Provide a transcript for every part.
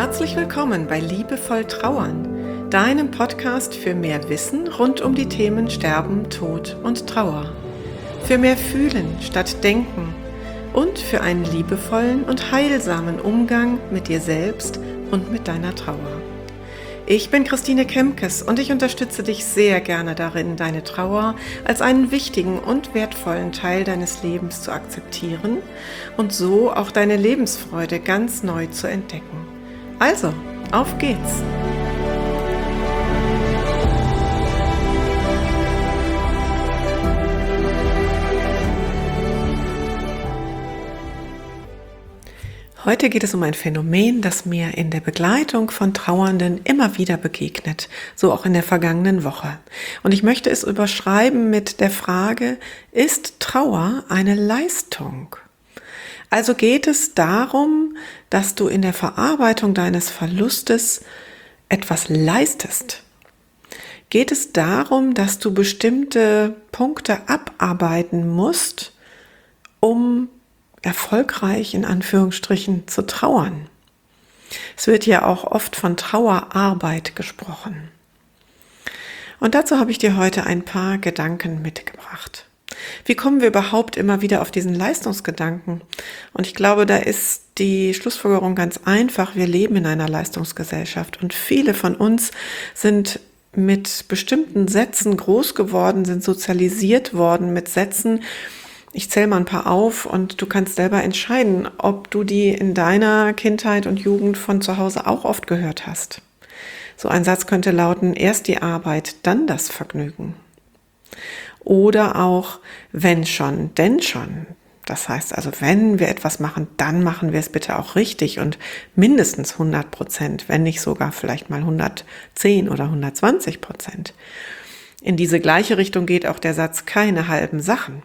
Herzlich willkommen bei Liebevoll Trauern, deinem Podcast für mehr Wissen rund um die Themen Sterben, Tod und Trauer. Für mehr Fühlen statt Denken und für einen liebevollen und heilsamen Umgang mit dir selbst und mit deiner Trauer. Ich bin Christine Kemkes und ich unterstütze dich sehr gerne darin, deine Trauer als einen wichtigen und wertvollen Teil deines Lebens zu akzeptieren und so auch deine Lebensfreude ganz neu zu entdecken. Also, auf geht's! Heute geht es um ein Phänomen, das mir in der Begleitung von Trauernden immer wieder begegnet, so auch in der vergangenen Woche. Und ich möchte es überschreiben mit der Frage, ist Trauer eine Leistung? Also geht es darum, dass du in der Verarbeitung deines Verlustes etwas leistest? Geht es darum, dass du bestimmte Punkte abarbeiten musst, um erfolgreich in Anführungsstrichen zu trauern? Es wird ja auch oft von Trauerarbeit gesprochen. Und dazu habe ich dir heute ein paar Gedanken mitgebracht. Wie kommen wir überhaupt immer wieder auf diesen Leistungsgedanken? Und ich glaube, da ist die Schlussfolgerung ganz einfach. Wir leben in einer Leistungsgesellschaft und viele von uns sind mit bestimmten Sätzen groß geworden, sind sozialisiert worden mit Sätzen. Ich zähle mal ein paar auf und du kannst selber entscheiden, ob du die in deiner Kindheit und Jugend von zu Hause auch oft gehört hast. So ein Satz könnte lauten, erst die Arbeit, dann das Vergnügen. Oder auch, wenn schon, denn schon. Das heißt also, wenn wir etwas machen, dann machen wir es bitte auch richtig und mindestens 100%, wenn nicht sogar vielleicht mal 110 oder 120%. In diese gleiche Richtung geht auch der Satz, keine halben Sachen.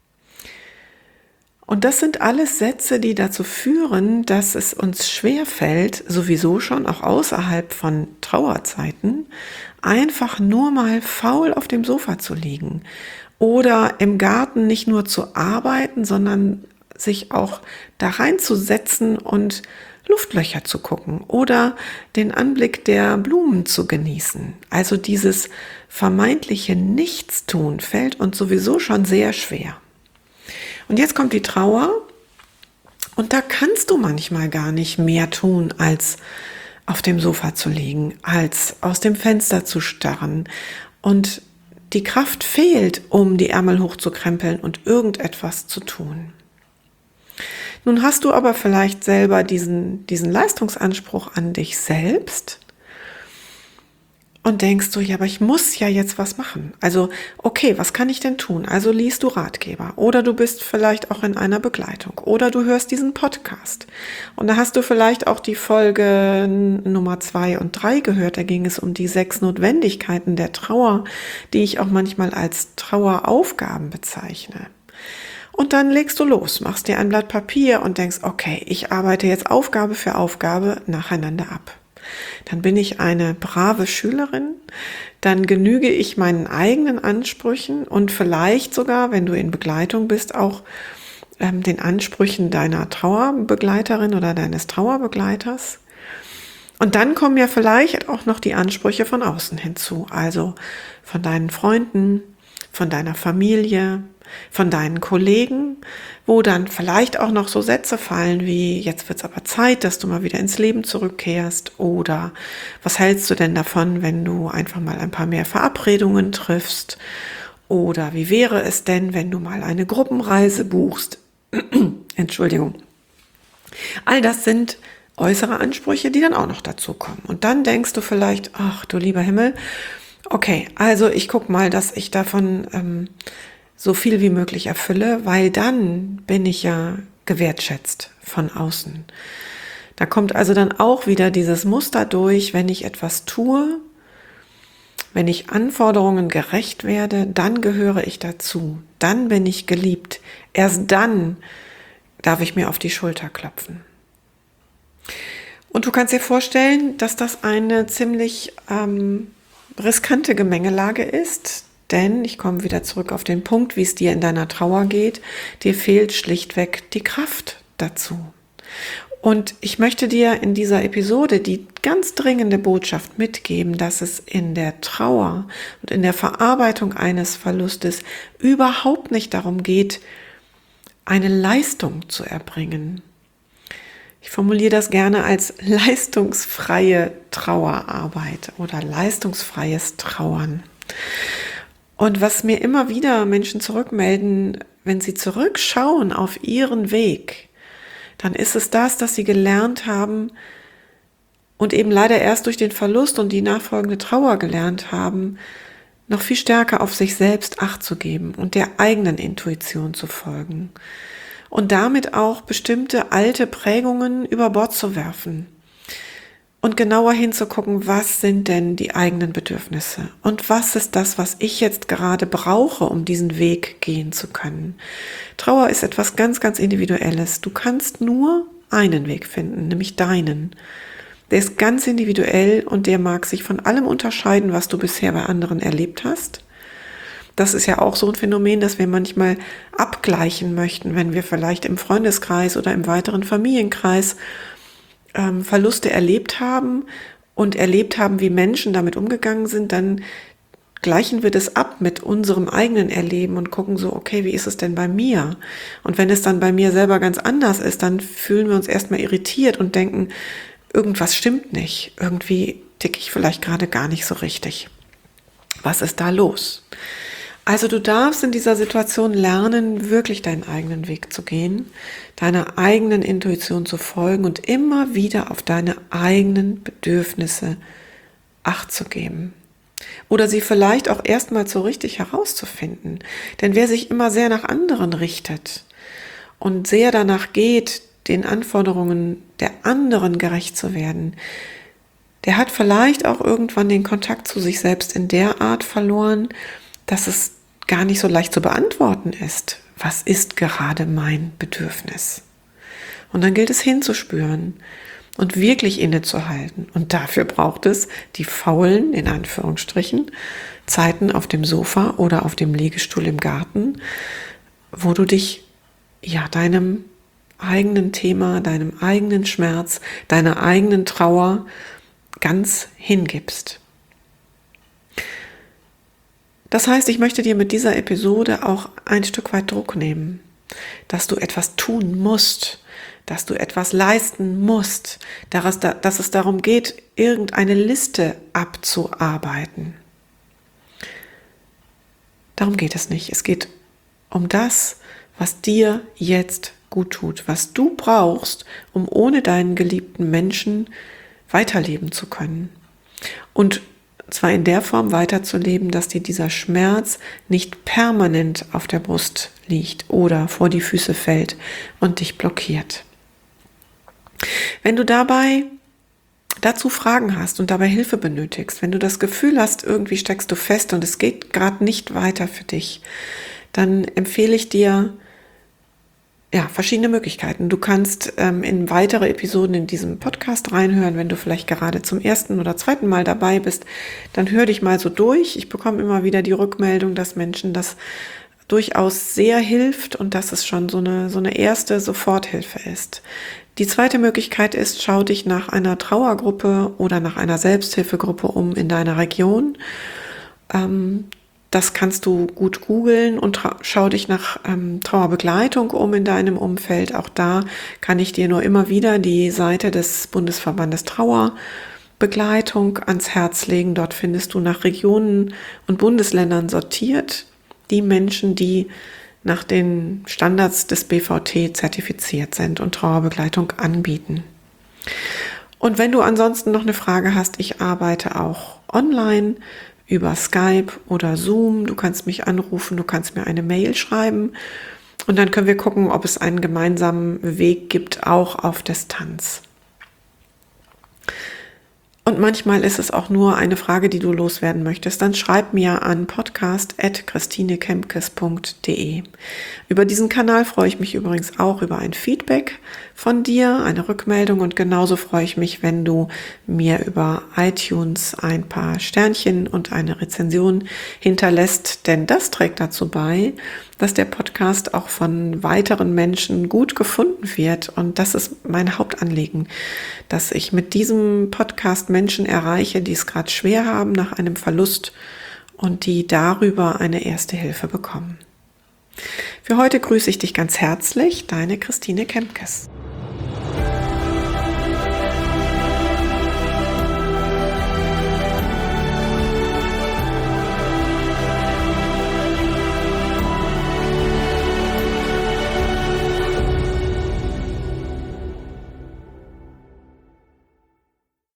Und das sind alles Sätze, die dazu führen, dass es uns schwerfällt, sowieso schon auch außerhalb von Trauerzeiten, einfach nur mal faul auf dem Sofa zu liegen oder im Garten nicht nur zu arbeiten, sondern sich auch da reinzusetzen und Luftlöcher zu gucken oder den Anblick der Blumen zu genießen. Also dieses vermeintliche Nichtstun fällt uns sowieso schon sehr schwer. Und jetzt kommt die Trauer und da kannst du manchmal gar nicht mehr tun, als auf dem Sofa zu liegen, als aus dem Fenster zu starren. Und die Kraft fehlt, um die Ärmel hochzukrempeln und irgendetwas zu tun. Nun hast du aber vielleicht selber diesen Leistungsanspruch an dich selbst und denkst du, ja, aber ich muss ja jetzt was machen. Also, okay, was kann ich denn tun? Also liest du Ratgeber oder du bist vielleicht auch in einer Begleitung oder du hörst diesen Podcast. Und da hast du vielleicht auch die Folge Nummer 2 und 3 gehört. Da ging es um die 6 Notwendigkeiten der Trauer, die ich auch manchmal als Traueraufgaben bezeichne. Und dann legst du los, machst dir ein Blatt Papier und denkst, okay, ich arbeite jetzt Aufgabe für Aufgabe nacheinander ab. Dann bin ich eine brave Schülerin, dann genüge ich meinen eigenen Ansprüchen und vielleicht sogar, wenn du in Begleitung bist, auch den Ansprüchen deiner Trauerbegleiterin oder deines Trauerbegleiters. Und dann kommen ja vielleicht auch noch die Ansprüche von außen hinzu, also von deinen Freunden, von deiner Familie, von deinen Kollegen, wo dann vielleicht auch noch so Sätze fallen wie, jetzt wird's aber Zeit, dass du mal wieder ins Leben zurückkehrst oder was hältst du denn davon, wenn du einfach mal ein paar mehr Verabredungen triffst oder wie wäre es denn, wenn du mal eine Gruppenreise buchst? Entschuldigung. All das sind äußere Ansprüche, die dann auch noch dazu kommen. Und dann denkst du vielleicht, ach du lieber Himmel, okay, also ich guck mal, dass ich davon so viel wie möglich erfülle, weil dann bin ich ja gewertschätzt von außen. Da kommt also dann auch wieder dieses Muster durch, wenn ich etwas tue, wenn ich Anforderungen gerecht werde, dann gehöre ich dazu, dann bin ich geliebt, erst dann darf ich mir auf die Schulter klopfen. Und du kannst dir vorstellen, dass das eine ziemlich riskante Gemengelage ist, denn ich komme wieder zurück auf den Punkt, wie es dir in deiner Trauer geht, dir fehlt schlichtweg die Kraft dazu. Und ich möchte dir in dieser Episode die ganz dringende Botschaft mitgeben, dass es in der Trauer und in der Verarbeitung eines Verlustes überhaupt nicht darum geht, eine Leistung zu erbringen. Ich formuliere das gerne als leistungsfreie Trauerarbeit oder leistungsfreies Trauern. Und was mir immer wieder Menschen zurückmelden, wenn sie zurückschauen auf ihren Weg, dann ist es das, dass sie gelernt haben und eben leider erst durch den Verlust und die nachfolgende Trauer gelernt haben, noch viel stärker auf sich selbst Acht zu geben und der eigenen Intuition zu folgen und damit auch bestimmte alte Prägungen über Bord zu werfen und genauer hinzugucken, was sind denn die eigenen Bedürfnisse und was ist das, was ich jetzt gerade brauche, um diesen Weg gehen zu können. Trauer ist etwas ganz, ganz Individuelles. Du kannst nur einen Weg finden, nämlich deinen. Der ist ganz individuell und der mag sich von allem unterscheiden, was du bisher bei anderen erlebt hast. Das ist ja auch so ein Phänomen, dass wir manchmal abgleichen möchten, wenn wir vielleicht im Freundeskreis oder im weiteren Familienkreis Verluste erlebt haben und erlebt haben, wie Menschen damit umgegangen sind, dann gleichen wir das ab mit unserem eigenen Erleben und gucken so, okay, wie ist es denn bei mir? Und wenn es dann bei mir selber ganz anders ist, dann fühlen wir uns erstmal irritiert und denken, irgendwas stimmt nicht. Irgendwie ticke ich vielleicht gerade gar nicht so richtig. Was ist da los? Also du darfst in dieser Situation lernen, wirklich deinen eigenen Weg zu gehen, deiner eigenen Intuition zu folgen und immer wieder auf deine eigenen Bedürfnisse Acht zu geben. Oder sie vielleicht auch erstmal so richtig herauszufinden. Denn wer sich immer sehr nach anderen richtet und sehr danach geht, den Anforderungen der anderen gerecht zu werden, der hat vielleicht auch irgendwann den Kontakt zu sich selbst in der Art verloren, dass es gar nicht so leicht zu beantworten ist. Was ist gerade mein Bedürfnis? Und dann gilt es hinzuspüren und wirklich innezuhalten. Und dafür braucht es die faulen, in Anführungsstrichen, Zeiten auf dem Sofa oder auf dem Liegestuhl im Garten, wo du dich deinem eigenen Thema, deinem eigenen Schmerz, deiner eigenen Trauer ganz hingibst. Das heißt, ich möchte dir mit dieser Episode auch ein Stück weit Druck nehmen, dass du etwas tun musst, dass du etwas leisten musst, dass es darum geht, irgendeine Liste abzuarbeiten. Darum geht es nicht. Es geht um das, was dir jetzt gut tut, was du brauchst, um ohne deinen geliebten Menschen weiterleben zu können. Und zwar in der Form weiterzuleben, dass dir dieser Schmerz nicht permanent auf der Brust liegt oder vor die Füße fällt und dich blockiert. Wenn du dazu Fragen hast und dabei Hilfe benötigst, wenn du das Gefühl hast, irgendwie steckst du fest und es geht gerade nicht weiter für dich, dann empfehle ich dir verschiedene Möglichkeiten. Du kannst in weitere Episoden in diesem Podcast reinhören, wenn du vielleicht gerade zum ersten oder zweiten Mal dabei bist, dann hör dich mal so durch. Ich bekomme immer wieder die Rückmeldung, dass Menschen das durchaus sehr hilft und dass es schon so eine erste Soforthilfe ist. Die zweite Möglichkeit ist, schau dich nach einer Trauergruppe oder nach einer Selbsthilfegruppe um in deiner Region. Das kannst du gut googeln und schau dich nach Trauerbegleitung um in deinem Umfeld. Auch da kann ich dir nur immer wieder die Seite des Bundesverbandes Trauerbegleitung ans Herz legen. Dort findest du nach Regionen und Bundesländern sortiert die Menschen, die nach den Standards des BVT zertifiziert sind und Trauerbegleitung anbieten. Und wenn du ansonsten noch eine Frage hast, ich arbeite auch online über Skype oder Zoom. Du kannst mich anrufen, du kannst mir eine Mail schreiben und dann können wir gucken, ob es einen gemeinsamen Weg gibt, auch auf Distanz. Und manchmal ist es auch nur eine Frage, die du loswerden möchtest. Dann schreib mir an podcast@ podcast@christinekempkes.de. Über diesen Kanal freue ich mich übrigens auch über ein Feedback von dir, eine Rückmeldung, und genauso freue ich mich, wenn du mir über iTunes ein paar Sternchen und eine Rezension hinterlässt, denn das trägt dazu bei, dass der Podcast auch von weiteren Menschen gut gefunden wird, und das ist mein Hauptanliegen, dass ich mit diesem Podcast Menschen erreiche, die es gerade schwer haben nach einem Verlust und die darüber eine erste Hilfe bekommen. Für heute grüße ich dich ganz herzlich, deine Christine Kempkes.